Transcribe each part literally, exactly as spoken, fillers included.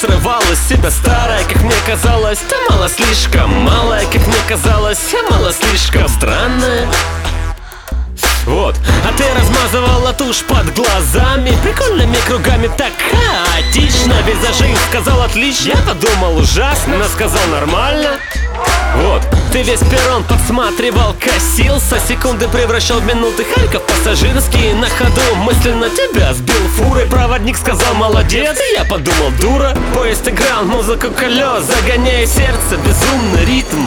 срывал из себя старое, как мне казалось. Ты мало слишком, малое, как мне казалось. Я мало слишком странное. Вот, а ты размазывала тушь под глазами прикольными кругами, так хаотично. Визажист сказал отлично, я подумал ужасно, но сказал нормально. Вот, ты весь перрон подсматривал, косился, секунды превращал в минуты. Харьков пассажирский на ходу мысленно тебя сбил фурой. Проводник сказал молодец, и я подумал дура. Поезд играл музыку колес, загоняя сердце безумный ритм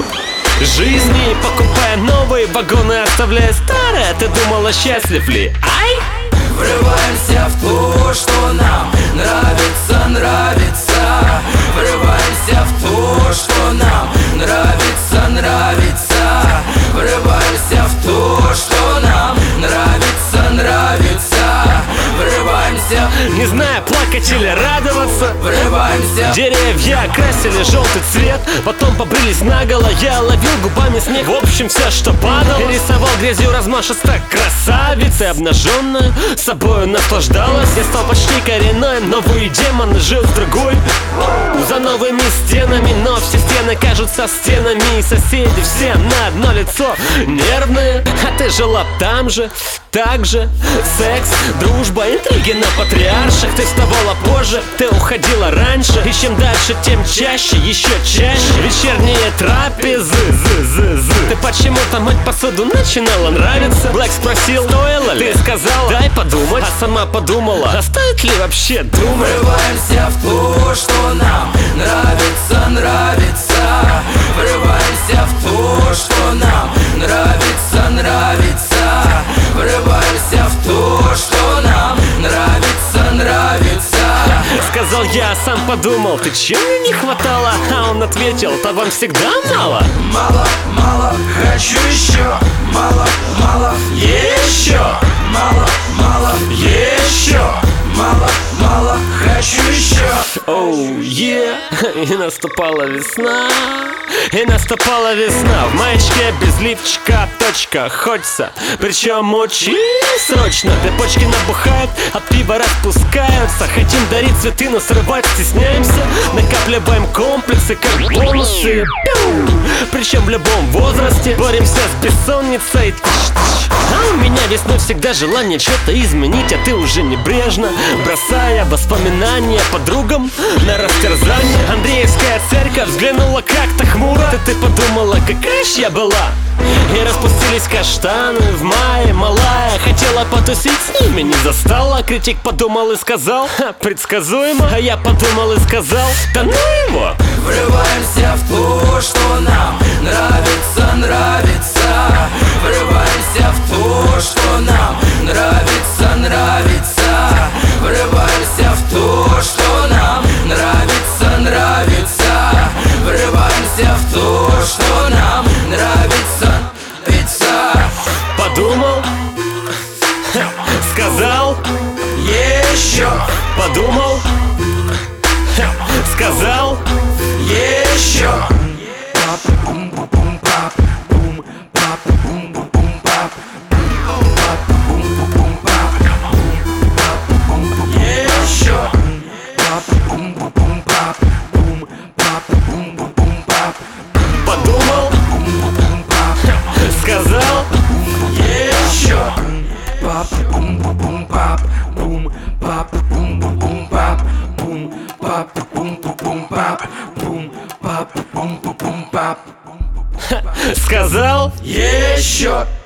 жизни, покупая новые вагоны, оставляя старое. Ты думала, счастлив ли? Ай! Врываемся в то, что нам нравится, нравится. Врываемся в то, что нам нравится, нравится. Врываемся в то, что нам нравится, нравится. Врываемся, не знаю, плакать или радоваться. Врываемся. Деревья окрасили желтый цвет, потом побрились наголо. Я ловил губами снег, в общем все, что падало. Рисовал грязью размашисто красавица обнаженная, собою наслаждалась. Я стал почти коренной, новые демоны жил в другой. За новыми стенами, но все стены кажутся стенами. И соседи все на одно лицо нервные. А ты жила там же, так же. Секс, дружба, интриги на патриарших. Ты вставала позже, ты уходила раньше. И чем дальше, тем чаще, еще чаще. Вечерние трапезы, зы, зы, зы. Ты почему-то мыть посуду начинала нравиться. Блэк спросил, стоило ли? Ты сказала, дай подумать. А сама подумала, а стоит ли вообще думать? Врываемся в то, что нам нравится, нравится. Врываемся в то, что нам нравится, нравится. Врываемся в то, что нам нравится, нравится. Сказал я, сам подумал, ты чем мне не хватало? А он ответил, то вам всегда мало. Мало, мало, хочу еще. Мало, мало, еще. Мало, мало, еще. Мало, мало, хочу еще. Оу, е, и наступала весна. И наступала весна. В маечке без лифчика точка хочется, причем очень срочно. Две почки набухают, от пива распускаются. Хотим дарить цветы, но срывать стесняемся. Накапливаем комплексы, как бонусы. Причем в любом возрасте. Боремся с бессонницей. А у меня весной всегда желание что-то изменить. А ты уже небрежно, бросая воспоминания подругам на растерзание. Андреевская церковь взглянула как-то хмуро. Ты, ты подумала, какая ж я была. И распустились каштаны в мае. Малая хотела потусить, с ними не застала. Критик подумал и сказал, ха, предсказуемо. А я подумал и сказал, да ну его. Врываемся в то, что нам нравится, нравится. Врываемся в то, что нам нравится, нравится. Врываемся в то, что нам нравится, нравится. Врываемся в то, что нам нравится, нравится. Подумал, ха, сказал, еще. подумал, ха, сказал, еще. подумал, сказал, Еще. Пап, бум, бум, пап, бум, пап, бум, бум, пап, бум, пап, бум, бум, пап, бум, пап, бум, бум, пап. сказал. Еще.